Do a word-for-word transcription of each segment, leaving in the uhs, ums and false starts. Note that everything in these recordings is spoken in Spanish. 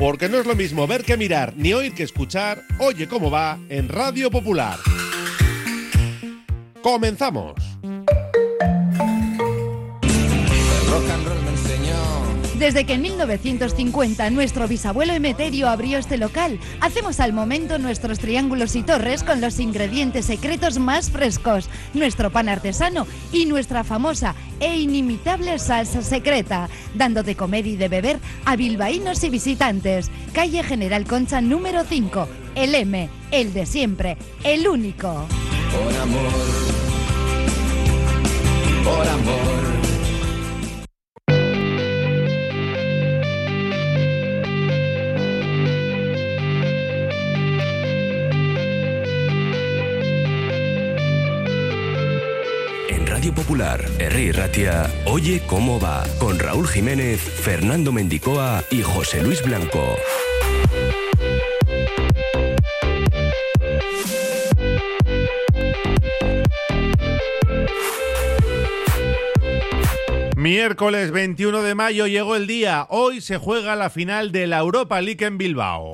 Porque no es lo mismo ver que mirar, ni oír que escuchar. Oye cómo va en Radio Popular. ¡Comenzamos! Desde que en mil novecientos cincuenta nuestro bisabuelo Emeterio abrió este local, hacemos al momento nuestros triángulos y torres con los ingredientes secretos más frescos, nuestro pan artesano y nuestra famosa e inimitable salsa secreta, dando de comer y de beber a bilbaínos y visitantes. Calle General Concha número cinco, el M, el de siempre, el único. Por amor, por amor. Radio Popular, Herri Ratia, Oye cómo va, con Raúl Jiménez, Fernando Mendicoa y José Luis Blanco. Miércoles veintiuno de mayo llegó el día. Hoy se juega la final de la Europa League en Bilbao.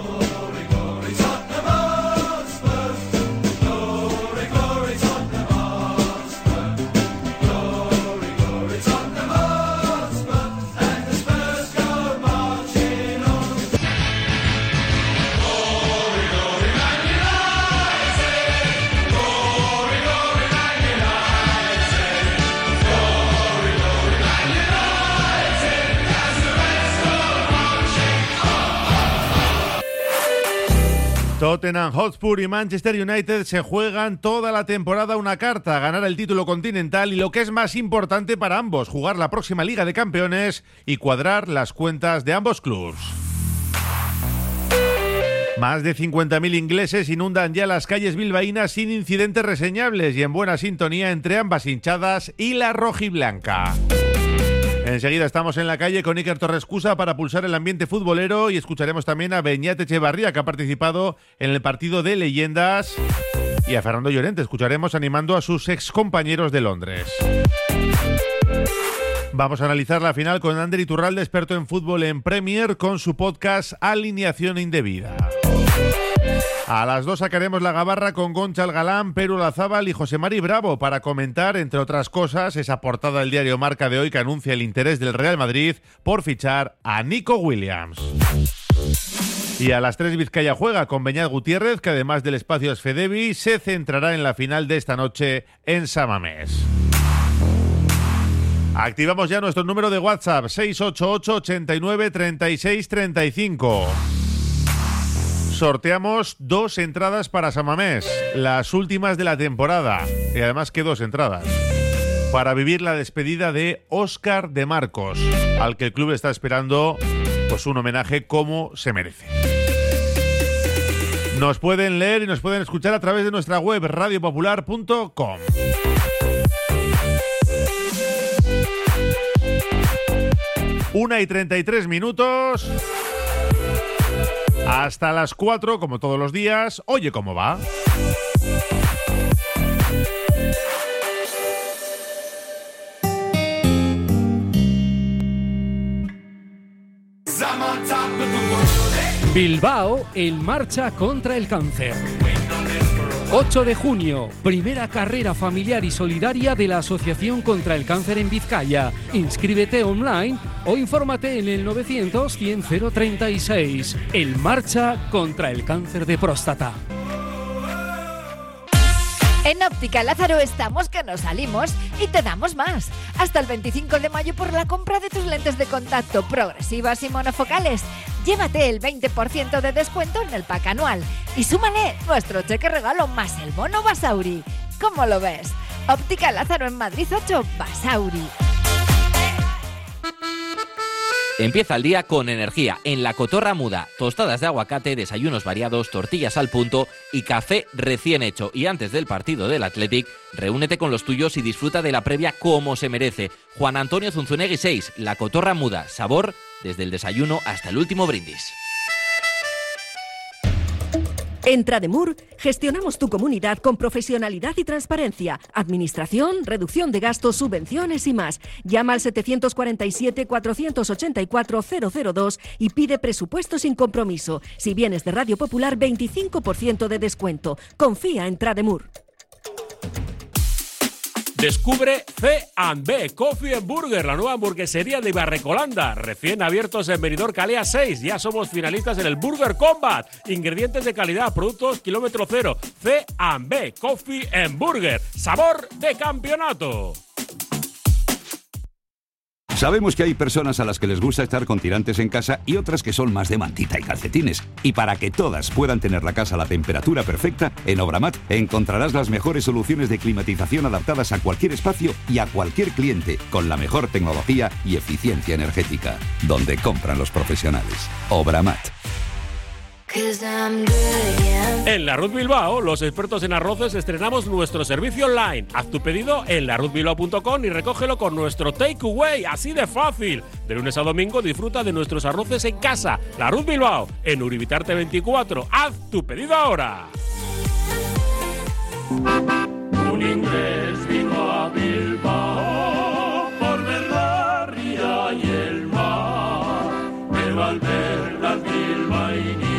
Tottenham Hotspur y Manchester United se juegan toda la temporada una carta, ganar el título continental y lo que es más importante para ambos, jugar la próxima Liga de Campeones y cuadrar las cuentas de ambos clubes. Más de cincuenta mil ingleses inundan ya las calles bilbaínas sin incidentes reseñables y en buena sintonía entre ambas hinchadas y la rojiblanca. Enseguida estamos en la calle con Iker Torrescusa para pulsar el ambiente futbolero y escucharemos también a Beñat Echevarría, que ha participado en el partido de leyendas, y a Fernando Llorente escucharemos animando a sus excompañeros de Londres. Vamos a analizar la final con Ander Iturralde, experto en fútbol en Premier, con su podcast Alineación Indebida. A las dos sacaremos la gabarra con Gonçal Galán, Peru Lazábal y José Mari Bravo para comentar, entre otras cosas, esa portada del diario Marca de hoy que anuncia el interés del Real Madrid por fichar a Nico Williams. Y a las tres Vizcaya juega con Beñat Gutiérrez, que además del espacio Asfedevi se centrará en la final de esta noche en San Mamés. Activamos ya nuestro número de WhatsApp seis ocho ocho, ochenta y nueve, treinta y seis, treinta y cinco. Sorteamos dos entradas para San Mamés, las últimas de la temporada, y además que dos entradas, para vivir la despedida de Óscar de Marcos, al que el club está esperando pues un homenaje como se merece. Nos pueden leer y nos pueden escuchar a través de nuestra web radio popular punto com. Una y treinta y tres minutos. Hasta las cuatro, como todos los días. Oye cómo va. Bilbao en marcha contra el cáncer. ocho de junio, primera carrera familiar y solidaria de la Asociación contra el Cáncer en Vizcaya. Inscríbete online o infórmate en el novecientos, cien, cero treinta y seis. En marcha contra el cáncer de próstata. En Óptica Lázaro estamos que nos salimos y te damos más. Hasta el veinticinco de mayo por la compra de tus lentes de contacto progresivas y monofocales. Llévate el veinte por ciento de descuento en el pack anual y súmale nuestro cheque regalo más el bono Basauri. ¿Cómo lo ves? Óptica Lázaro en Madrid ocho, Basauri. Empieza el día con energía en La Cotorra Muda. Tostadas de aguacate, desayunos variados, tortillas al punto y café recién hecho. Y antes del partido del Athletic, reúnete con los tuyos y disfruta de la previa como se merece. Juan Antonio Zunzunegui seis, La Cotorra Muda. Sabor desde el desayuno hasta el último brindis. En Trademur gestionamos tu comunidad con profesionalidad y transparencia, administración, reducción de gastos, subvenciones y más. Llama al setecientos cuarenta y siete, cuatrocientos ochenta y cuatro, cero cero dos y pide presupuesto sin compromiso. Si vienes de Radio Popular, veinticinco por ciento de descuento. Confía en Trademur. Descubre C and B Coffee and Burger, la nueva hamburguesería de Ibarrecolanda, recién abiertos en Benidorm Calea seis. Ya somos finalistas en el Burger Combat. Ingredientes de calidad, productos kilómetro cero. C and B Coffee and Burger, sabor de campeonato. Sabemos que hay personas a las que les gusta estar con tirantes en casa y otras que son más de mantita y calcetines. Y para que todas puedan tener la casa a la temperatura perfecta, en Obramat encontrarás las mejores soluciones de climatización adaptadas a cualquier espacio y a cualquier cliente, con la mejor tecnología y eficiencia energética. Donde compran los profesionales. Obramat. En Larruz Bilbao, los expertos en arroces, estrenamos nuestro servicio online. Haz tu pedido en larruz bilbao punto com y recógelo con nuestro takeaway, así de fácil. De lunes a domingo disfruta de nuestros arroces en casa. Larruz Bilbao, en Uribitarte veinticuatro. Haz tu pedido ahora. Un inglés vino a Bilbao por ver la ría y el mar, pero al ver las bilbaínas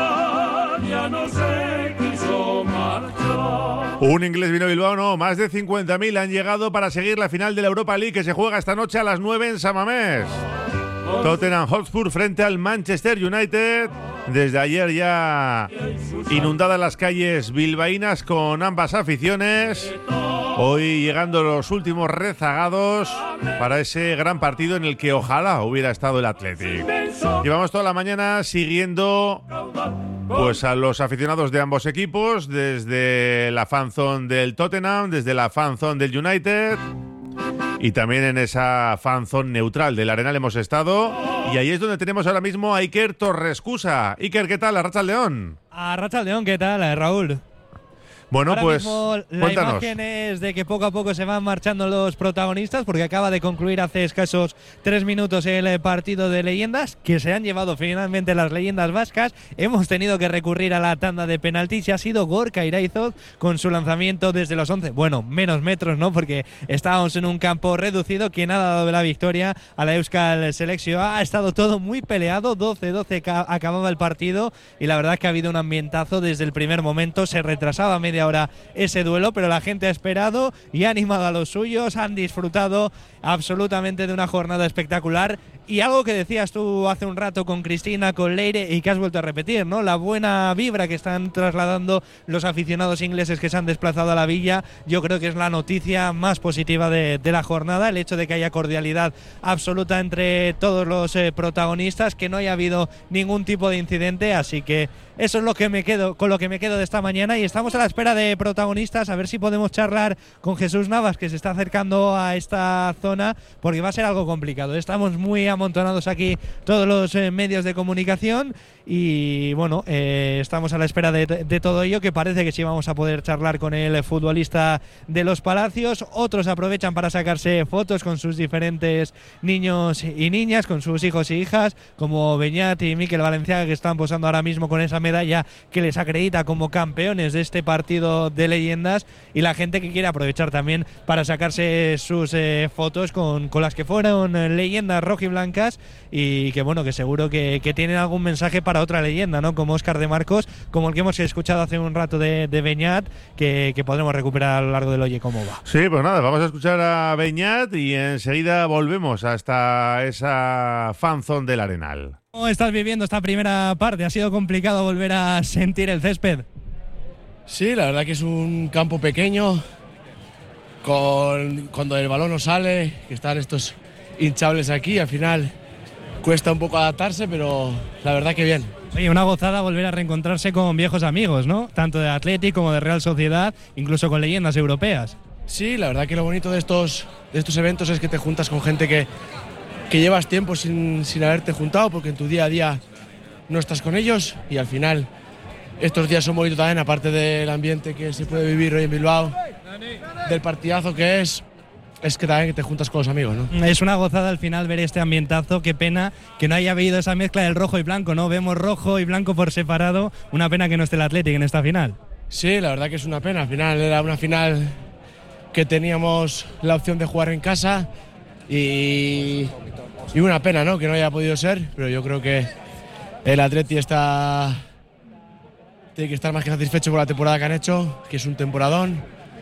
ya no se quiso marchar. Un inglés vino a Bilbao, no, más de cincuenta mil han llegado para seguir la final de la Europa League que se juega esta noche a las nueve en San Mamés. Tottenham Hotspur frente al Manchester United. Desde ayer ya inundadas las calles bilbaínas con ambas aficiones. Hoy llegando los últimos rezagados para ese gran partido en el que ojalá hubiera estado el Athletic. Llevamos toda la mañana siguiendo pues a los aficionados de ambos equipos, desde la fanzone del Tottenham, desde la fanzone del United. Y también en esa fanzone neutral del Arenal hemos estado. Y ahí es donde tenemos ahora mismo a Iker Torrescusa. Iker, ¿qué tal? Arratsaldeón. Arratsaldeón, ¿qué tal, Raúl? Bueno, Ahora pues mismo la cuéntanos. imagen es de que poco a poco se van marchando los protagonistas, porque acaba de concluir hace escasos tres minutos el partido de leyendas, que se han llevado finalmente las leyendas vascas. Hemos tenido que recurrir a la tanda de penaltis y ha sido Gorka Iraizoz con su lanzamiento desde los once, bueno, menos metros, ¿no? Porque estábamos en un campo reducido, quien ha dado la victoria a la Euskal Selección. Ha estado todo muy peleado, doce doce acababa el partido y la verdad es que ha habido un ambientazo desde el primer momento. Se retrasaba media hora ese duelo, pero la gente ha esperado y ha animado a los suyos, han disfrutado absolutamente de una jornada espectacular. Y algo que decías tú hace un rato con Cristina, con Leire, y que has vuelto a repetir, ¿no? La buena vibra que están trasladando los aficionados ingleses que se han desplazado a la villa, yo creo que es la noticia más positiva de, de la jornada, el hecho de que haya cordialidad absoluta entre todos los eh, protagonistas, que no haya habido ningún tipo de incidente, así que eso es lo que me quedo, con lo que me quedo de esta mañana. Y estamos a la espera de protagonistas, a ver si podemos charlar con Jesús Navas, que se está acercando a esta zona, porque va a ser algo complicado. Estamos muy amontonados aquí todos los eh, medios de comunicación y bueno, eh, estamos a la espera de, de todo ello, que parece que sí vamos a poder charlar con el futbolista de los Palacios. Otros aprovechan para sacarse fotos con sus diferentes niños y niñas, con sus hijos y hijas, como Beñat y Mikel Valenciaga, que están posando ahora mismo con esa medalla que les acredita como campeones de este partido de leyendas, y la gente que quiere aprovechar también para sacarse sus eh, fotos con, con las que fueron eh, leyendas rojiblancas, y que bueno, que seguro que, que tienen algún mensaje para otra leyenda, ¿no? Como Óscar de Marcos, como el que hemos escuchado hace un rato de, de Beñat, que, que podremos recuperar a lo largo del Oye Cómo Va. Sí, pues nada, vamos a escuchar a Beñat y enseguida volvemos hasta esa fanzone del Arenal. ¿Cómo estás viviendo esta primera parte? ¿Ha sido complicado volver a sentir el césped? Sí, la verdad que es un campo pequeño, con, cuando el balón no sale, que están estos hinchables aquí, al final cuesta un poco adaptarse, pero la verdad que bien. Oye, una gozada volver a reencontrarse con viejos amigos, ¿no? Tanto de Athletic como de Real Sociedad, incluso con leyendas europeas. Sí, la verdad que lo bonito de estos, de estos eventos es que te juntas con gente que, que llevas tiempo sin, sin haberte juntado, porque en tu día a día no estás con ellos, y al final estos días son bonitos también, aparte del ambiente que se puede vivir hoy en Bilbao, del partidazo que es, es que también te juntas con los amigos, ¿no? Es una gozada al final ver este ambientazo. Qué pena que no haya habido esa mezcla del rojo y blanco, ¿no? Vemos rojo y blanco por separado. Una pena que no esté el Athletic en esta final. Sí, la verdad que es una pena. Al final era una final que teníamos la opción de jugar en casa y, y una pena, ¿no? Que no haya podido ser, pero yo creo que el Athletic está tiene que estar más que satisfecho por la temporada que han hecho, que es un temporadón.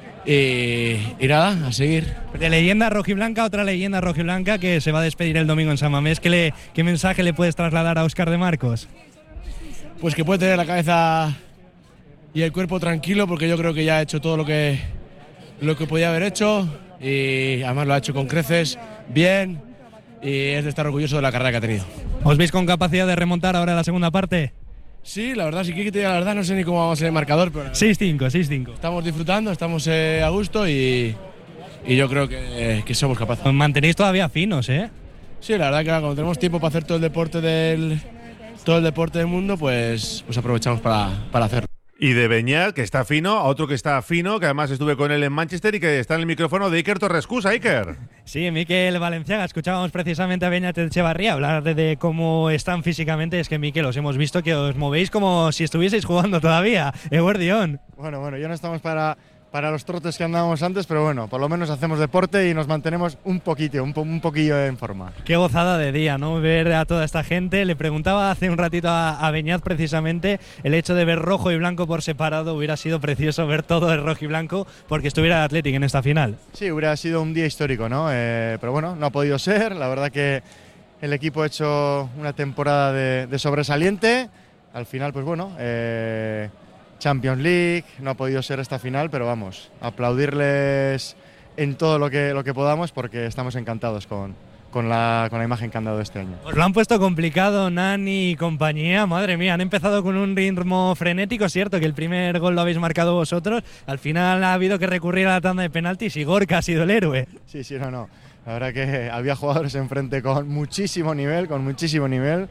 Y, y nada, a seguir. De leyenda rojiblanca, otra leyenda rojiblanca que se va a despedir el domingo en San Mamés. ¿Qué, le, qué mensaje le puedes trasladar a Óscar de Marcos? Pues que puede tener la cabeza y el cuerpo tranquilo, porque yo creo que ya ha hecho todo lo que, lo que podía haber hecho y además lo ha hecho con creces, bien, y es de estar orgulloso de la carrera que ha tenido. ¿Os veis con capacidad de remontar ahora la segunda parte? Sí, la verdad, si quiero que te diga la verdad, no sé ni cómo vamos en el marcador, pero seis cinco, seis cinco. Estamos disfrutando, estamos eh, a gusto y, y yo creo que, eh, que somos capaces. Os mantenéis todavía finos, ¿eh? Sí, la verdad que cuando tenemos tiempo para hacer todo el deporte del, todo el deporte del mundo, pues, pues aprovechamos para, para hacerlo. Y de Beñat, que está fino, a otro que está fino, que además estuve con él en Manchester y que está en el micrófono de Iker Torrescusa. Iker. Sí, Mikel Valenciaga. Escuchábamos precisamente a Beñat Echevarría hablar de, de cómo están físicamente. Es que, Mikel, os hemos visto que os movéis como si estuvieseis jugando todavía. Eguerdión. Bueno, bueno, ya no estamos para, para los trotes que andábamos antes, pero bueno, por lo menos hacemos deporte y nos mantenemos un poquito, un, po un poquillo en forma. Qué gozada de día, ¿no? Ver a toda esta gente. Le preguntaba hace un ratito a, a Beñat precisamente el hecho de ver rojo y blanco por separado. Hubiera sido precioso ver todo el rojo y blanco porque estuviera el Athletic en esta final. Sí, hubiera sido un día histórico, ¿no? Eh, pero bueno, no ha podido ser. La verdad que el equipo ha hecho una temporada de, de sobresaliente. Al final, pues bueno, eh, Champions League, no ha podido ser esta final, pero vamos, aplaudirles en todo lo que, lo que podamos porque estamos encantados con, con, la, con la imagen que han dado este año. Os lo han puesto complicado, Nani y compañía, madre mía, han empezado con un ritmo frenético, es cierto que el primer gol lo habéis marcado vosotros, al final ha habido que recurrir a la tanda de penaltis y Gorka ha sido el héroe. Sí, sí, no, no, la verdad que había jugadores enfrente con muchísimo nivel, con muchísimo nivel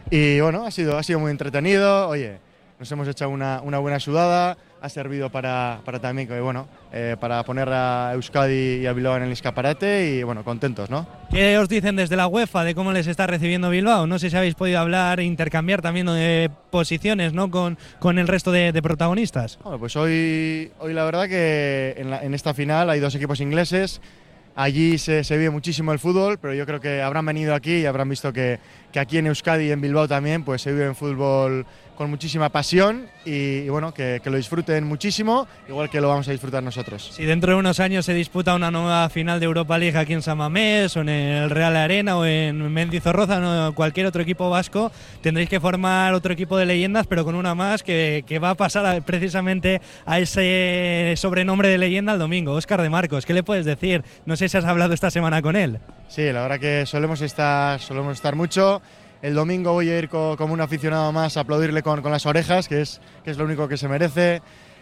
y bueno, ha sido, ha sido muy entretenido, oye, nos hemos echado una, una buena sudada, ha servido para, para también, bueno, eh, para poner a Euskadi y a Bilbao en el escaparate y bueno, contentos, ¿no? ¿Qué os dicen desde la UEFA de cómo les está recibiendo Bilbao? No sé si habéis podido hablar e intercambiar también de posiciones, ¿no? con, con el resto de, de protagonistas. Bueno, pues hoy, hoy la verdad que en, la, en esta final hay dos equipos ingleses. Allí se, se vive muchísimo el fútbol, pero yo creo que habrán venido aquí y habrán visto que, que aquí en Euskadi y en Bilbao también pues se vive en fútbol con muchísima pasión y, y bueno, que, que lo disfruten muchísimo, igual que lo vamos a disfrutar nosotros. Si dentro de unos años se disputa una nueva final de Europa League aquí en San Mamés o en el Real Arena o en Mendizorroza o cualquier otro equipo vasco, tendréis que formar otro equipo de leyendas, pero con una más que, que va a pasar a, precisamente a ese sobrenombre de leyenda el domingo, Óscar de Marcos. ¿Qué le puedes decir? No sé si has hablado esta semana con él. Sí, la verdad que solemos estar, solemos estar mucho. El domingo voy a ir co como un aficionado más a aplaudirle con, con las orejas, que es, que es lo único que se merece.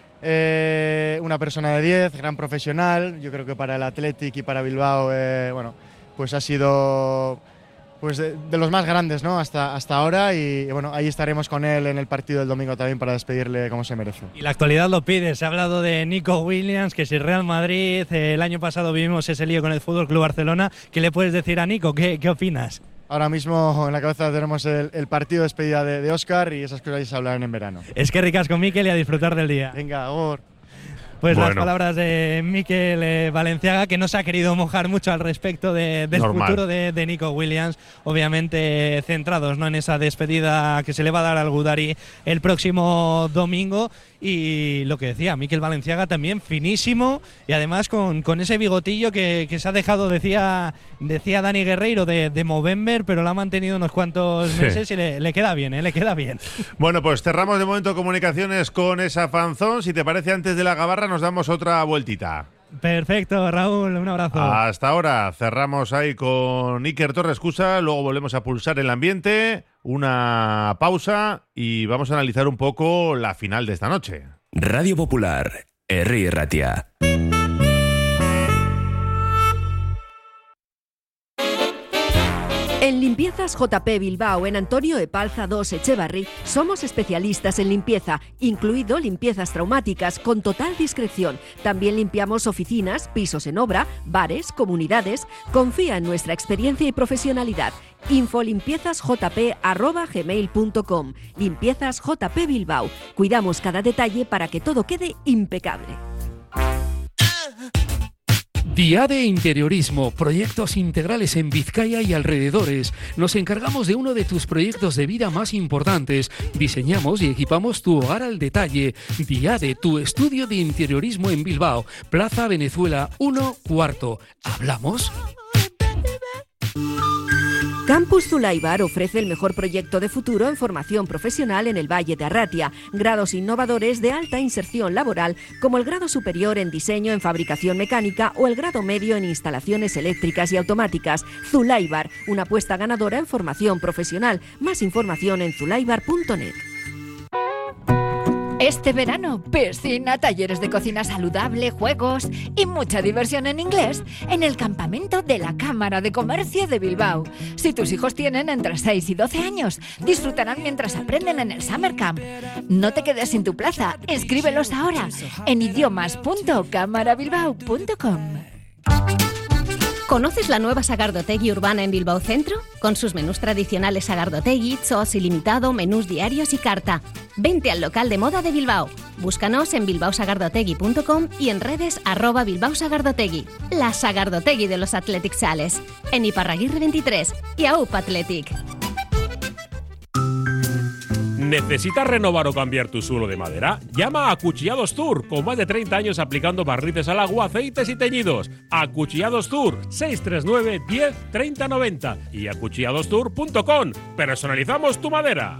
Eh, una persona de diez, gran profesional. Yo creo que para el Athletic y para Bilbao, eh, bueno, pues ha sido pues de, de los más grandes, ¿no? hasta, hasta ahora y, y bueno, ahí estaremos con él en el partido del domingo también para despedirle como se merece. Y la actualidad lo pide, se ha hablado de Nico Williams, que si Real Madrid, eh, el año pasado vivimos ese lío con el F C Barcelona. ¿Qué le puedes decir a Nico? ¿Qué, qué opinas? Ahora mismo en la cabeza tenemos el, el partido de despedida de, de Óscar y esas cosas ya se hablarán en verano. Es que ricas con Mikel y a disfrutar del día. Venga, Gor. Pues bueno. Las palabras de Mikel eh, Valenciaga, que no se ha querido mojar mucho al respecto de, del Normal. futuro de, de Nico Williams, obviamente centrados, ¿no?, en esa despedida que se le va a dar al Gudari el próximo domingo. Y lo que decía, Mikel Valenciaga también finísimo y además con, con ese bigotillo que, que se ha dejado, decía, decía Dani Guerreiro, de, de Movember, pero lo ha mantenido unos cuantos Sí. meses y le, le queda bien, ¿eh? le queda bien. Bueno, pues cerramos de momento comunicaciones con esa fanzón. Si te parece, antes de la gabarra nos damos otra vueltita. Perfecto, Raúl, un abrazo. Hasta ahora cerramos ahí con Iker Torrescusa, luego volvemos a pulsar el ambiente, una pausa y vamos a analizar un poco la final de esta noche. Radio Popular, Herri Ratia. En Limpiezas J P Bilbao, en Antonio Epalza dos Echevarri, somos especialistas en limpieza, incluido limpiezas traumáticas con total discreción. También limpiamos oficinas, pisos en obra, bares, comunidades. Confía en nuestra experiencia y profesionalidad. infolimpiezasjp arroba gmail punto com. Limpiezas J P Bilbao. Cuidamos cada detalle para que todo quede impecable. Diade Interiorismo, proyectos integrales en Vizcaya y alrededores. Nos encargamos de uno de tus proyectos de vida más importantes. Diseñamos y equipamos tu hogar al detalle. Diade, tu estudio de interiorismo en Bilbao, Plaza Venezuela uno, cuarto. ¿Hablamos? Campus Zulaibar ofrece el mejor proyecto de futuro en formación profesional en el Valle de Arratia, grados innovadores de alta inserción laboral como el grado superior en diseño en fabricación mecánica o el grado medio en instalaciones eléctricas y automáticas. Zulaibar, una apuesta ganadora en formación profesional. Más información en zulaibar punto net. Este verano, piscina, talleres de cocina saludable, juegos y mucha diversión en inglés en el campamento de la Cámara de Comercio de Bilbao. Si tus hijos tienen entre seis y doce años, disfrutarán mientras aprenden en el Summer Camp. No te quedes sin tu plaza, inscríbelos ahora en idiomas punto cámara bilbao punto com. ¿Conoces la nueva Sagardotegui urbana en Bilbao Centro? Con sus menús tradicionales Sagardotegui, Chos ilimitado, menús diarios y carta. Vente al local de moda de Bilbao. Búscanos en bilbao sagardotegui punto com y en redes arroba Bilbao Sagardotegui. La Sagardotegui de los Athletic Sales. En Iparraguirre veintitrés y A U P Athletic. ¿Necesitas renovar o cambiar tu suelo de madera? Llama a Acuchillados Tour, con más de treinta años aplicando barnices al agua, aceites y teñidos. Acuchillados Tour, seis tres nueve, diez, treinta, noventa y acuchillados tour punto com. Personalizamos tu madera.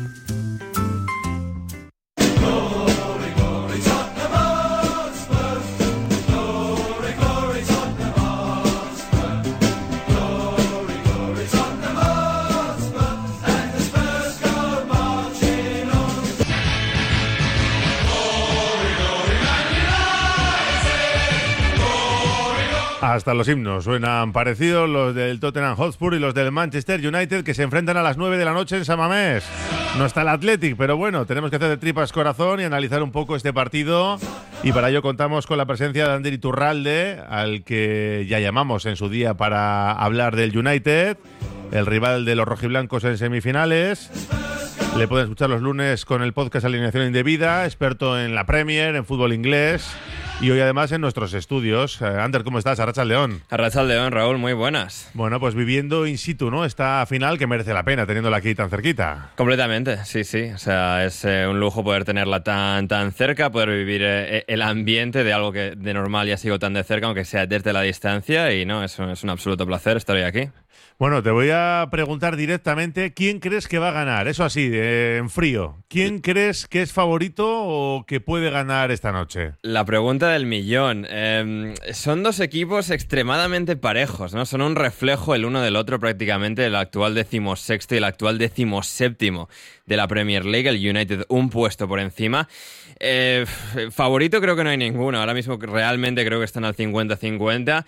Hasta los himnos suenan parecidos, los del Tottenham Hotspur y los del Manchester United, que se enfrentan a las nueve de la noche en San Mamés. No está el Athletic, pero bueno, tenemos que hacer de tripas corazón y analizar un poco este partido. Y para ello contamos con la presencia de Ander Iturralde, al que ya llamamos en su día para hablar del United, el rival de los rojiblancos en semifinales. Le pueden escuchar los lunes con el podcast Alineación Indebida, experto en la Premier, en fútbol inglés. Y hoy además en nuestros estudios. Eh, Ander, ¿cómo estás? Arratsaldeón. Arratsaldeón, Raúl, muy buenas. Bueno, pues viviendo in situ, ¿no? Esta final que merece la pena teniéndola aquí tan cerquita. Completamente, sí, sí. O sea, es eh, un lujo poder tenerla tan, tan cerca, poder vivir eh, el ambiente de algo que de normal ya sigo tan de cerca, aunque sea desde la distancia. Y no, es un, es un absoluto placer estar hoy aquí. Bueno, te voy a preguntar directamente, ¿quién crees que va a ganar? Eso así, eh, en frío. ¿Quién crees que es favorito o que puede ganar esta noche? La pregunta del millón. Eh, son dos equipos extremadamente parejos, ¿no? Son un reflejo el uno del otro prácticamente, el actual decimosexto y el actual decimoséptimo de la Premier League, el United un puesto por encima. Eh, favorito creo que no hay ninguno. Ahora mismo realmente creo que están al cincuenta cincuenta.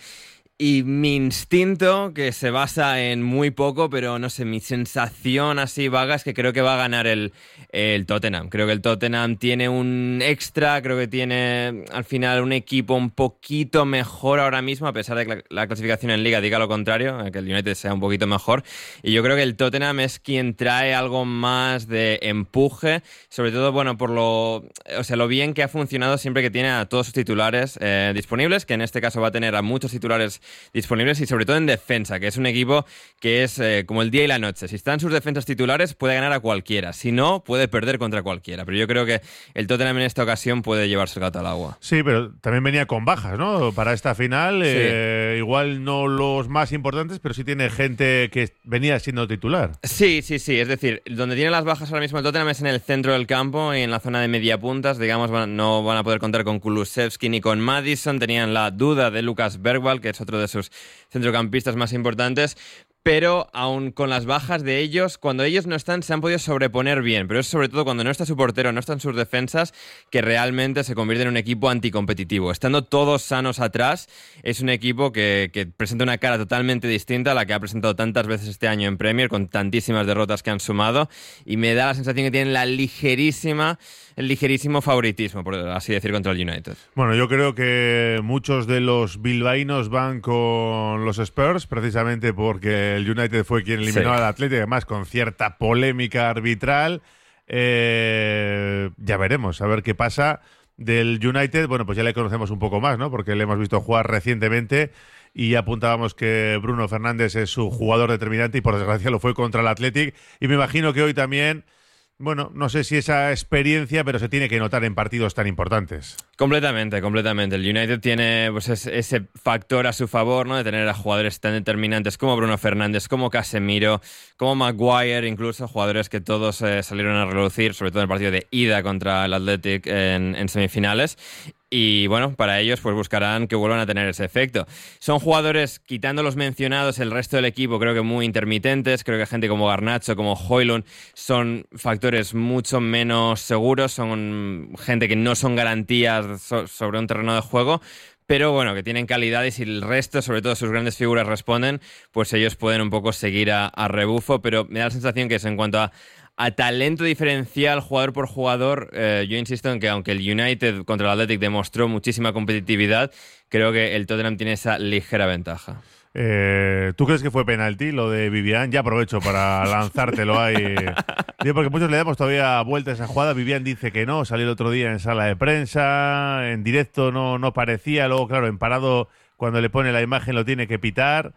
Y mi instinto, que se basa en muy poco, pero no sé, mi sensación así vaga es que creo que va a ganar el, el Tottenham. Creo que el Tottenham tiene un extra, creo que tiene al final un equipo un poquito mejor ahora mismo, a pesar de que la, la clasificación en Liga diga lo contrario, que el United sea un poquito mejor. Y yo creo que el Tottenham es quien trae algo más de empuje, sobre todo, bueno, por lo, o sea, lo bien que ha funcionado siempre que tiene a todos sus titulares eh, disponibles, que en este caso va a tener a muchos titulares disponibles y sobre todo en defensa, que es un equipo que es eh, como el día y la noche. Si están sus defensas titulares puede ganar a cualquiera, si no puede perder contra cualquiera, pero yo creo que el Tottenham en esta ocasión puede llevarse el gato al agua. Sí, pero también venía con bajas, ¿no? Para esta final, sí. eh, igual no los más importantes, pero sí tiene gente que venía siendo titular. Sí, sí, sí, es decir, donde tiene las bajas ahora mismo el Tottenham es en el centro del campo y en la zona de mediapuntas, digamos, no van a poder contar con Kulusevski ni con Maddison, tenían la duda de Lucas Bergwall, que es otro de sus centrocampistas más importantes, pero aún con las bajas de ellos, cuando ellos no están, se han podido sobreponer bien, pero es sobre todo cuando no está su portero, no están sus defensas, que realmente se convierte en un equipo anticompetitivo. Estando todos sanos atrás, es un equipo que, que presenta una cara totalmente distinta a la que ha presentado tantas veces este año en Premier, con tantísimas derrotas que han sumado, y me da la sensación que tienen la ligerísima, el ligerísimo favoritismo, por así decir, contra el United. Bueno, yo creo que muchos de los bilbaínos van con los Spurs, precisamente porque el United fue quien eliminó sí. al Athletic, además con cierta polémica arbitral. Eh, ya veremos, a ver qué pasa del United. Bueno, pues ya le conocemos un poco más, ¿no? Porque le hemos visto jugar recientemente y apuntábamos que Bruno Fernández es su jugador determinante y por desgracia lo fue contra el Athletic. Y me imagino que hoy también... Bueno, no sé si esa experiencia, pero se tiene que notar en partidos tan importantes. Completamente, completamente. El United tiene pues, ese factor a su favor, ¿no? De tener a jugadores tan determinantes como Bruno Fernández, como Casemiro, como Maguire, incluso jugadores que todos eh, salieron a relucir, sobre todo en el partido de ida contra el Athletic en, en semifinales. Y bueno, para ellos pues buscarán que vuelvan a tener ese efecto. Son jugadores, quitando los mencionados, el resto del equipo creo que muy intermitentes. Creo que gente como Garnacho, como Højlund, son factores mucho menos seguros. Son gente que no son garantías so- sobre un terreno de juego. Pero bueno, que tienen calidad y si el resto, sobre todo sus grandes figuras, responden, pues ellos pueden un poco seguir a, a rebufo. Pero me da la sensación que es en cuanto a A talento diferencial, jugador por jugador, eh, yo insisto en que aunque el United contra el Athletic demostró muchísima competitividad, creo que el Tottenham tiene esa ligera ventaja. Eh, ¿Tú crees que fue penalti lo de Vivian? Ya aprovecho para lanzártelo ahí. Digo, porque muchos le damos todavía vuelta a esa jugada. Vivian dice que no, salió el otro día en sala de prensa, en directo no, no parecía, luego claro, en parado cuando le pone la imagen lo tiene que pitar.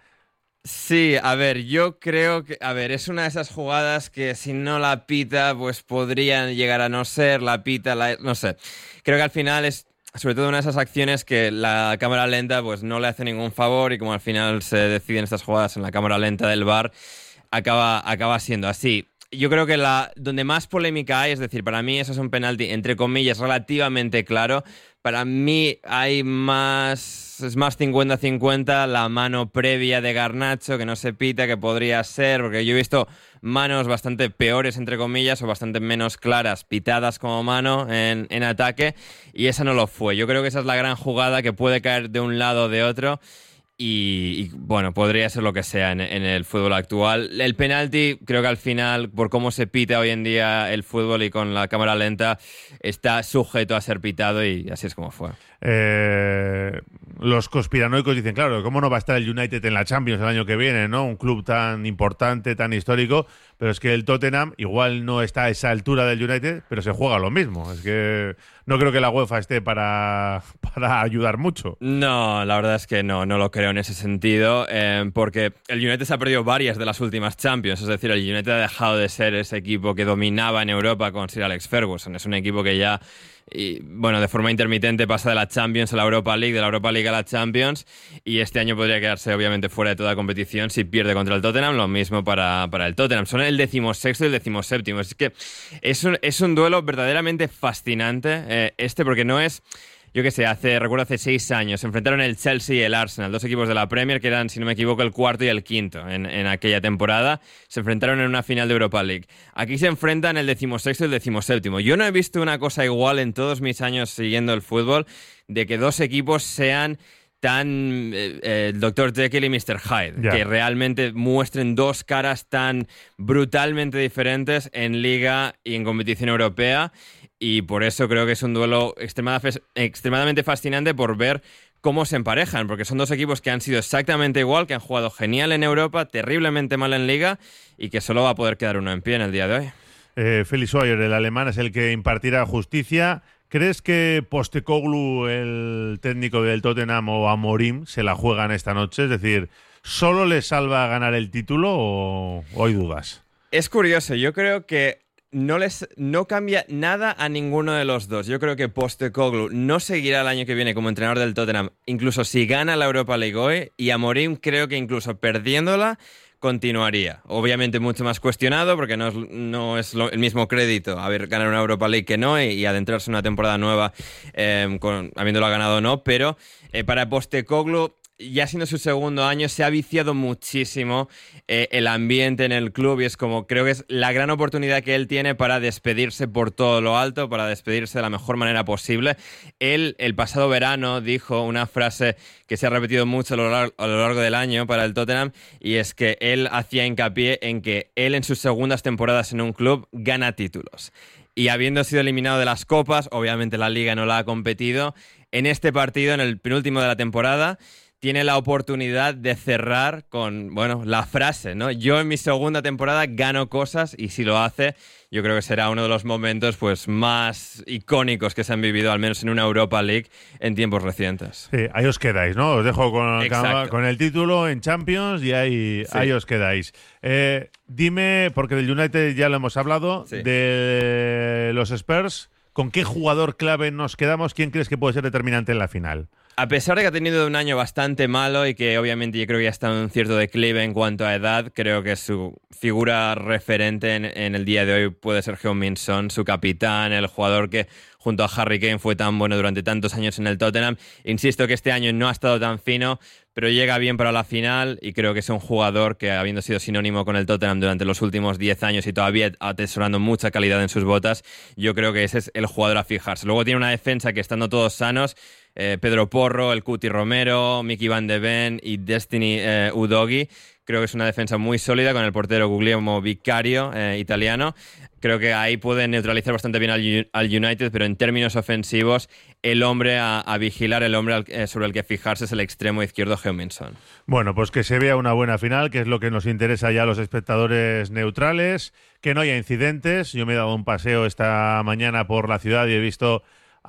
Sí, a ver, yo creo que, a ver, es una de esas jugadas que si no la pita, pues podrían llegar a no ser, la pita, la, no sé. Creo que al final es, sobre todo, una de esas acciones que la cámara lenta pues no le hace ningún favor y como al final se deciden estas jugadas en la cámara lenta del V A R, acaba, acaba siendo así. Yo creo que la donde más polémica hay, es decir, para mí eso es un penalti, entre comillas, relativamente claro. Para mí hay más, es más cincuenta cincuenta la mano previa de Garnacho, que no se pita, que podría ser, porque yo he visto manos bastante peores, entre comillas, o bastante menos claras, pitadas como mano en, en ataque, y esa no lo fue. Yo creo que esa es la gran jugada que puede caer de un lado o de otro. Y, y bueno, podría ser lo que sea en, en el fútbol actual. El penalti, creo que al final, por cómo se pita hoy en día el fútbol y con la cámara lenta, está sujeto a ser pitado y así es como fue. Eh, los conspiranoicos dicen, claro, ¿cómo no va a estar el United en la Champions el año que viene, ¿no? Un club tan importante, tan histórico, pero es que el Tottenham igual no está a esa altura del United, pero se juega lo mismo. Es que no creo que la UEFA esté para, para ayudar mucho. No, la verdad es que no, no lo creo en ese sentido, eh, porque el United se ha perdido varias de las últimas Champions, es decir, el United ha dejado de ser ese equipo que dominaba en Europa con Sir Alex Ferguson. Es un equipo que ya, y, bueno, de forma intermitente pasa de la Champions a la Europa League, de la Europa League a la Champions, y este año podría quedarse obviamente fuera de toda competición si pierde contra el Tottenham. Lo mismo para, para el Tottenham. Son el decimosexto y el decimoséptimo. Es que es un, es un duelo verdaderamente fascinante eh, este, porque no es... Yo qué sé, hace, recuerdo hace seis años, se enfrentaron el Chelsea y el Arsenal, dos equipos de la Premier que eran, si no me equivoco, el cuarto y el quinto en, en aquella temporada. Se enfrentaron en una final de Europa League. Aquí se enfrentan el decimosexto y el decimoséptimo. Yo no he visto una cosa igual en todos mis años siguiendo el fútbol, de que dos equipos sean tan eh, eh, doctor Jekyll y mister Hyde, yeah. Que realmente muestren dos caras tan brutalmente diferentes en Liga y en competición europea. Y por eso creo que es un duelo extremadamente fascinante por ver cómo se emparejan, porque son dos equipos que han sido exactamente igual, que han jugado genial en Europa, terriblemente mal en Liga y que solo va a poder quedar uno en pie en el día de hoy. Eh, Felix Hoyer, el alemán, es el que impartirá justicia. ¿Crees que Postecoglou, el técnico del Tottenham, o Amorim se la juegan esta noche? Es decir, ¿solo le salva ganar el título o, o hay dudas? Es curioso, yo creo que No, les, no cambia nada a ninguno de los dos. Yo creo que Postecoglou no seguirá el año que viene como entrenador del Tottenham, incluso si gana la Europa League hoy, y Amorim creo que incluso perdiéndola continuaría. Obviamente mucho más cuestionado porque no es, no es lo, el mismo crédito haber ganado una Europa League que no y, y adentrarse en una temporada nueva eh, con, habiéndola ganado o no, pero eh, para Postecoglou ya siendo su segundo año, se ha viciado muchísimo eh, el ambiente en el club y es como, creo que es la gran oportunidad que él tiene para despedirse por todo lo alto, para despedirse de la mejor manera posible. Él, el pasado verano, dijo una frase que se ha repetido mucho a lo largo, a lo largo del año para el Tottenham, y es que él hacía hincapié en que él en sus segundas temporadas en un club gana títulos. Y habiendo sido eliminado de las copas, obviamente la Liga no la ha competido, en este partido, en el penúltimo de la temporada, tiene la oportunidad de cerrar con, bueno, la frase, ¿no? Yo en mi segunda temporada gano cosas, y si lo hace, yo creo que será uno de los momentos pues más icónicos que se han vivido, al menos en una Europa League, en tiempos recientes. Sí, ahí os quedáis, ¿no? Os dejo con, con el título en Champions y ahí, sí. ahí os quedáis. Eh, dime, porque del United ya lo hemos hablado, sí. de los Spurs, ¿con qué jugador clave nos quedamos? ¿Quién crees que puede ser determinante en la final? A pesar de que ha tenido un año bastante malo y que obviamente yo creo que ya está en un cierto declive en cuanto a edad, creo que su figura referente en, en el día de hoy puede ser Heung-min Son, su capitán, el jugador que junto a Harry Kane fue tan bueno durante tantos años en el Tottenham. Insisto que este año no ha estado tan fino, pero llega bien para la final y creo que es un jugador que, habiendo sido sinónimo con el Tottenham durante los últimos diez años y todavía atesorando mucha calidad en sus botas, yo creo que ese es el jugador a fijarse. Luego tiene una defensa que, estando todos sanos, eh, Pedro Porro, el Cuti Romero, Mickey Van de Ven y Destiny eh, Udogie, creo que es una defensa muy sólida con el portero Guglielmo Vicario, eh, italiano. Creo que ahí puede neutralizar bastante bien al, al United, pero en términos ofensivos, el hombre a, a vigilar, el hombre al, eh, sobre el que fijarse es el extremo izquierdo Heung-min Son. Bueno, pues que se vea una buena final, que es lo que nos interesa ya a los espectadores neutrales, que no haya incidentes. Yo me he dado un paseo esta mañana por la ciudad y he visto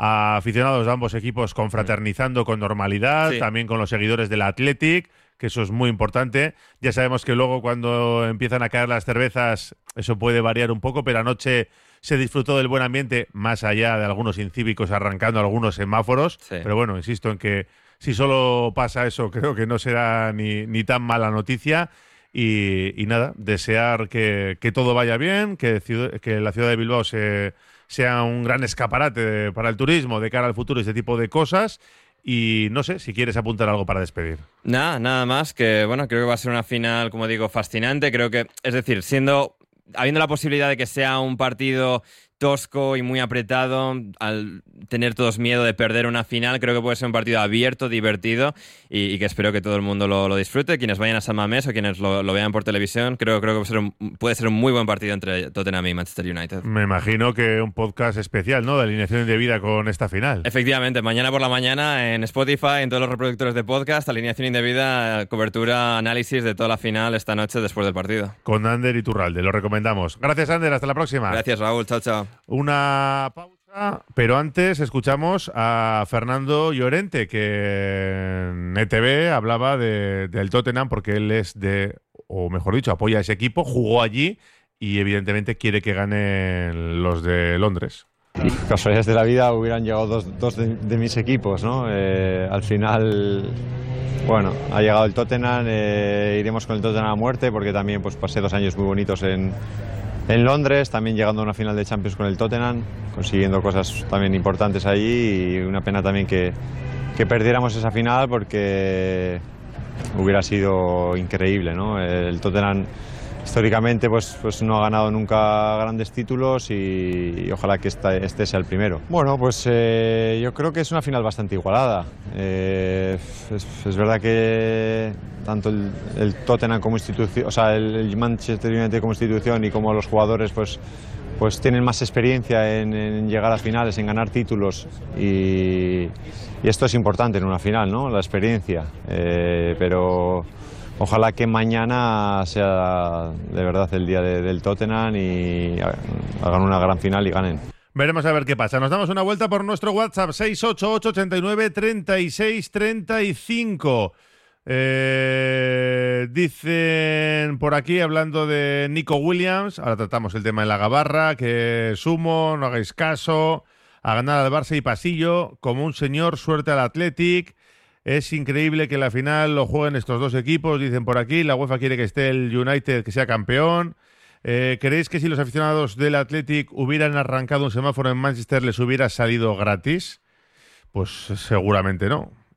a aficionados de ambos equipos confraternizando con normalidad, sí. también con los seguidores del Athletic, que eso es muy importante. Ya sabemos que luego, cuando empiezan a caer las cervezas, eso puede variar un poco, pero anoche se disfrutó del buen ambiente, más allá de algunos incívicos arrancando algunos semáforos. Sí. Pero bueno, insisto en que si solo pasa eso, creo que no será ni, ni tan mala noticia. Y, y nada, desear que, que todo vaya bien, que, que la ciudad de Bilbao se, sea un gran escaparate de, para el turismo de cara al futuro y ese tipo de cosas. Y no sé si quieres apuntar algo para despedir. Nada, nada más que, bueno, creo que va a ser una final, como digo, fascinante. Creo que, es decir, siendo, habiendo la posibilidad de que sea un partido tosco y muy apretado, al tener todos miedo de perder una final, creo que puede ser un partido abierto, divertido y, y que espero que todo el mundo lo, lo disfrute. Quienes vayan a San Mamés o quienes lo, lo vean por televisión, creo, creo que puede ser, un, puede ser un muy buen partido entre Tottenham y Manchester United. Me imagino que un podcast especial, ¿no?, de alineación indebida con esta final. Efectivamente, mañana por la mañana en Spotify, en todos los reproductores de podcast, alineación indebida, cobertura, análisis de toda la final esta noche después del partido. Con Ander Iturralde, lo recomendamos. Gracias, Ander, hasta la próxima. Gracias, Raúl, chao, chao. Una pausa, pero antes escuchamos a Fernando Llorente, que en E T V hablaba de, del Tottenham porque él es de, o mejor dicho, apoya a ese equipo, jugó allí y evidentemente quiere que ganen los de Londres. Casualidades de la vida, hubieran llegado dos, dos de, de mis equipos, ¿no? Eh, al final, bueno, ha llegado el Tottenham, eh, iremos con el Tottenham a muerte porque también pues pasé dos años muy bonitos en En Londres, también llegando a una final de Champions con el Tottenham, consiguiendo cosas también importantes allí y una pena también que, que perdiéramos esa final porque hubiera sido increíble, ¿no? El Tottenham históricamente pues, pues no ha ganado nunca grandes títulos y, y ojalá que esta, este sea el primero. Bueno, pues eh, yo creo que es una final bastante igualada. Eh, es, es verdad que tanto el, el Tottenham como institución, o sea, el, el Manchester United como institución y como los jugadores pues, pues tienen más experiencia en, en llegar a finales, en ganar títulos y, y esto es importante en una final, ¿no? La experiencia, eh, pero ojalá que mañana sea de verdad el día de, del Tottenham y hagan una gran final y ganen. Veremos a ver qué pasa. Nos damos una vuelta por nuestro WhatsApp seis ocho ocho, ochenta y nueve, treinta y seis, treinta y cinco. Eh, dicen por aquí, hablando de Nico Williams, ahora tratamos el tema de la gabarra, que sumo, no hagáis caso, a ganar al Barça y pasillo, como un señor, suerte al Athletic. Es increíble que la final lo jueguen estos dos equipos, dicen por aquí. La UEFA quiere que esté el United, que sea campeón. Eh, ¿Creéis que si los aficionados del Athletic hubieran arrancado un semáforo en Manchester les hubiera salido gratis? Pues seguramente no.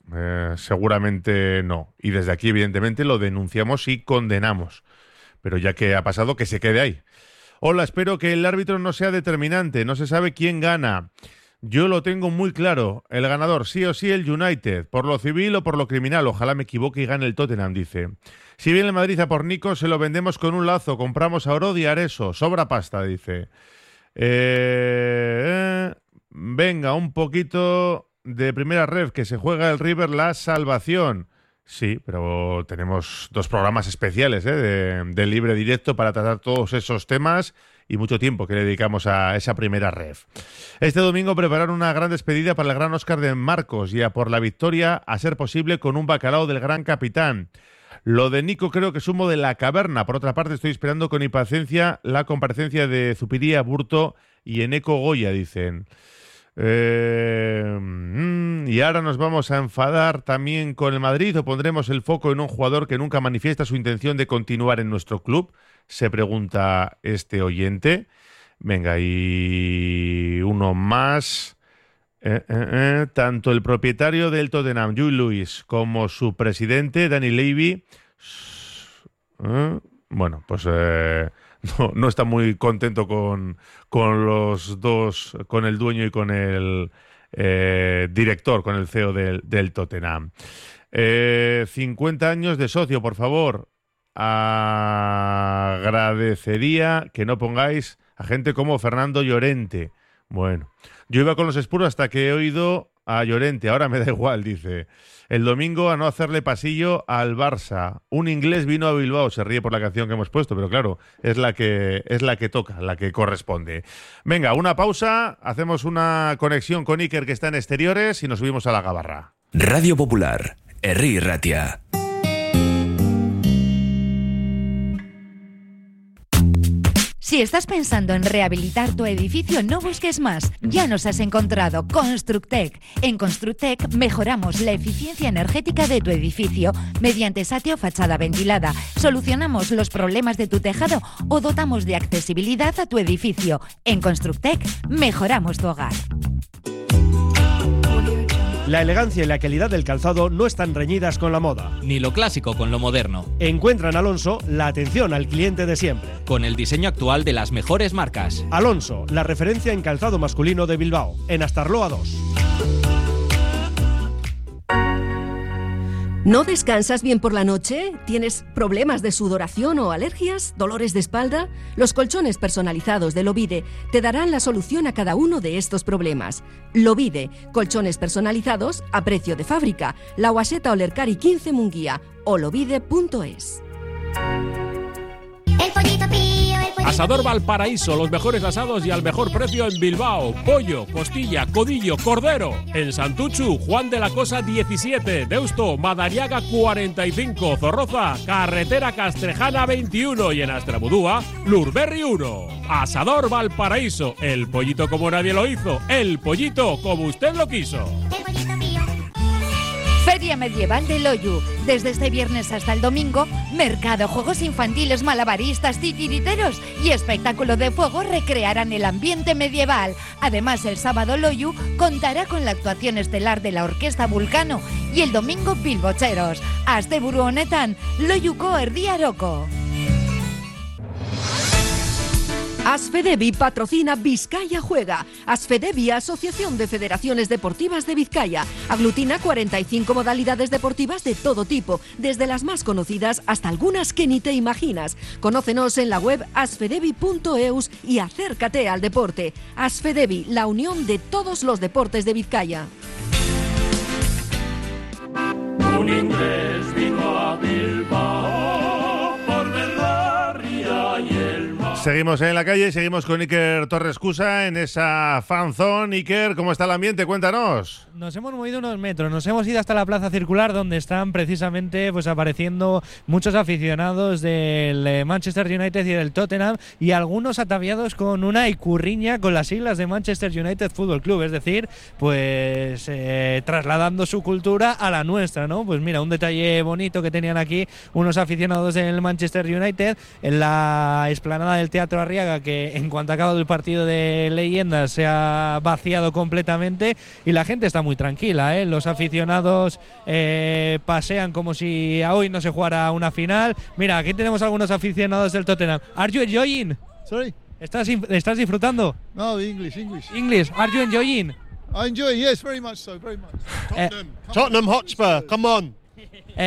Eh, seguramente no. Y desde aquí, evidentemente, lo denunciamos y condenamos. Pero ya que ha pasado, que se quede ahí. Hola, espero que el árbitro no sea determinante. No se sabe quién gana. Yo lo tengo muy claro. El ganador, sí o sí, el United. Por lo civil o por lo criminal. Ojalá me equivoque y gane el Tottenham, dice. Si viene el Madrid a por Nico, se lo vendemos con un lazo. Compramos a Oro Diareso. Sobra pasta, dice. Eh, eh, venga, un poquito de primera ref, que se juega el River la salvación. Sí, pero tenemos dos programas especiales ¿eh? de, de libre directo para tratar todos esos temas y mucho tiempo que le dedicamos a esa primera ref. Este domingo prepararon una gran despedida para el gran Óscar de Marcos y a por la victoria, a ser posible, con un bacalao del gran capitán. Lo de Nico creo que es humo de la caverna. Por otra parte, estoy esperando con impaciencia la comparecencia de Zupiría, Burto y Eneco Goya, dicen. Eh, mm, y ahora nos vamos a enfadar también con el Madrid o pondremos el foco en un jugador que nunca manifiesta su intención de continuar en nuestro club, se pregunta este oyente. Venga, y uno más. Eh, eh, eh, tanto el propietario del Tottenham, Joe Louis, como su presidente, Danny Levy, eh, bueno, pues eh, no, no está muy contento con, con los dos, con el dueño y con el eh, director, con el C E O del, del Tottenham. Eh, cincuenta años de socio, por favor. Agradecería que no pongáis a gente como Fernando Llorente. Bueno, yo iba con los Spurs hasta que he oído a Llorente, ahora me da igual, dice. El domingo a no hacerle pasillo al Barça. Un inglés vino a Bilbao, se ríe por la canción que hemos puesto, pero claro, es la que, es la que toca, la que corresponde. Venga, una pausa, hacemos una conexión con Iker que está en exteriores y nos subimos a la gabarra. Radio Popular, Herri Ratia. Si estás pensando en rehabilitar tu edificio, no busques más. Ya nos has encontrado. Constructec. En Constructec mejoramos la eficiencia energética de tu edificio mediante satio fachada ventilada. Solucionamos los problemas de tu tejado o dotamos de accesibilidad a tu edificio. En Constructec mejoramos tu hogar. La elegancia y la calidad del calzado no están reñidas con la moda. Ni lo clásico con lo moderno. Encuentra en Alonso la atención al cliente de siempre. Con el diseño actual de las mejores marcas. Alonso, la referencia en calzado masculino de Bilbao, en Astarloa dos. ¿No descansas bien por la noche? ¿Tienes problemas de sudoración o alergias? ¿Dolores de espalda? Los colchones personalizados de Lovide te darán la solución a cada uno de estos problemas. Lovide, colchones personalizados a precio de fábrica. La Guaseta Olercari quince Munguía o lovide punto es. El pollito pío, el pollito Asador Valparaíso, los mejores asados y al mejor precio en Bilbao. Pollo, costilla, codillo, cordero. En Santuchu, Juan de la Cosa diecisiete. Deusto, Madariaga cuarenta y cinco. Zorroza, Carretera Castrejana veintiuno. Y en Astrabudúa, Lurberri uno. Asador Valparaíso, el pollito como nadie lo hizo. El pollito como usted lo quiso. Feria Medieval de Loyu. Desde este viernes hasta el domingo, mercado, juegos infantiles, malabaristas, titiriteros y espectáculo de fuego recrearán el ambiente medieval. Además, el sábado Loyu contará con la actuación estelar de la Orquesta Vulcano y el domingo Bilbocheros. Asteburu honetan, Loyuko erdi aroko. Asfedevi patrocina Vizcaya Juega. Asfedevi, Asociación de Federaciones Deportivas de Vizcaya. Aglutina cuarenta y cinco modalidades deportivas de todo tipo, desde las más conocidas hasta algunas que ni te imaginas. Conócenos en la web asfedevi punto eus y acércate al deporte. Asfedevi, la unión de todos los deportes de Vizcaya. Un inglés vino a Bilbao por ver la ría y el mar. Seguimos en la calle y seguimos con Iker Torres Cusa en esa fanzone. Iker, ¿cómo está el ambiente? Cuéntanos. Nos hemos movido unos metros, nos hemos ido hasta la plaza circular donde están precisamente pues apareciendo muchos aficionados del Manchester United y del Tottenham y algunos ataviados con una icurriña con las siglas de Manchester United Football Club, es decir, pues eh, trasladando su cultura a la nuestra, ¿no? Pues mira, un detalle bonito que tenían aquí unos aficionados del Manchester United en la explanada del el Teatro Arriaga, que en cuanto ha acabado el partido de Leyendas se ha vaciado completamente y la gente está muy tranquila, ¿eh? Los aficionados eh, pasean como si a hoy no se jugara una final. Mira, aquí tenemos algunos aficionados del Tottenham. ¿Are you enjoying? Sorry? ¿Estás, ¿Estás disfrutando? No, English, English. English, are you enjoying? I enjoy, yes, very much so, very much. Tottenham, uh, Tottenham Hotspur, come on. Uh,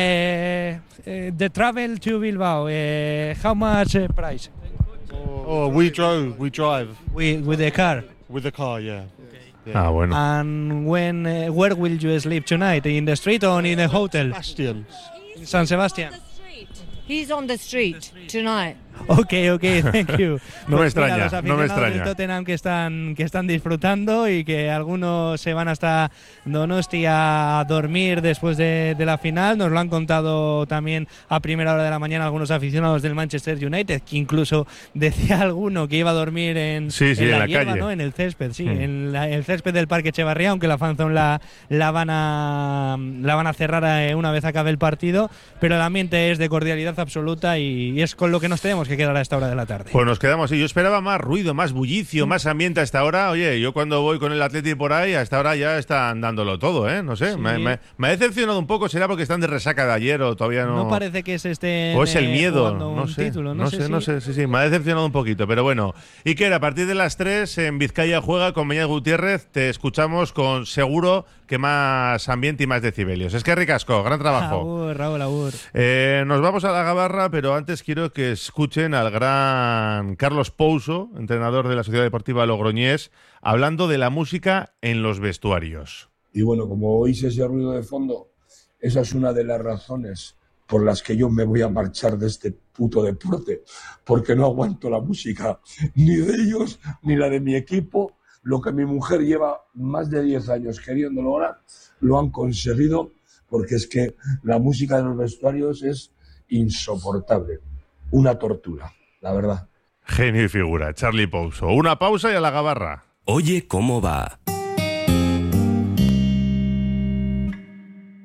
uh, the travel to Bilbao, uh, how much uh, price? Oh, we drove, we drive. We, with the car? With the car, yeah. Ah, bueno. And when, uh, where will you sleep tonight? In the street or in the hotel? Sebastian. San Sebastian. He's on the street tonight. Ok, ok, thank you. No me Pues mira, extraña, los no me aficionados extraña. del Tottenham que están, que están disfrutando y que algunos se van hasta Donostia a dormir después de, de la final. Nos lo han contado también a primera hora de la mañana algunos aficionados del Manchester United, que incluso decía alguno que iba a dormir en, Sí, sí, en la, en la hierba, calle. ¿no? En el césped, sí, Mm. en la- el césped del Parque Echevarría, aunque la fanzone la, la, van a, la van a cerrar eh, una vez acabe el partido, pero el ambiente es de cordialidad absoluta y, y es con lo que nos tenemos que quedar a esta hora de la tarde. Pues nos quedamos así. Yo esperaba más ruido, más bullicio, más ambiente a esta hora. Oye, yo cuando voy con el Atleti por ahí, a esta hora ya están dándolo todo, ¿eh? No sé, Sí. me, me- me ha decepcionado un poco. ¿Será porque están de resaca de ayer o todavía no? No parece que se esté O es el miedo, jugando no un sé, título, no, sé, no si- sé, sí, sí, me ha decepcionado un poquito, pero bueno. Y que a partir de las tres en Vizcaya juega con Beñat Gutiérrez, te escuchamos con seguro que más ambiente y más decibelios. Es que ricasco, gran trabajo. Agur, Raúl, agur. Eh, nos vamos a la Gabarra, pero antes quiero que escuchen al gran Carlos Pouso, entrenador de la Sociedad Deportiva Logroñés, hablando de la música en los vestuarios. Y bueno, como oís ese ruido de fondo, esa es una de las razones por las que yo me voy a marchar de este puto deporte, porque no aguanto la música, ni de ellos, ni la de mi equipo. Lo que mi mujer lleva más de diez años queriendo lograr, lo han conseguido, porque es que la música de los vestuarios es insoportable, una tortura, la verdad. Genio y figura, Charlie Pouso. Una pausa y a la Gabarra. Oye, ¿cómo va?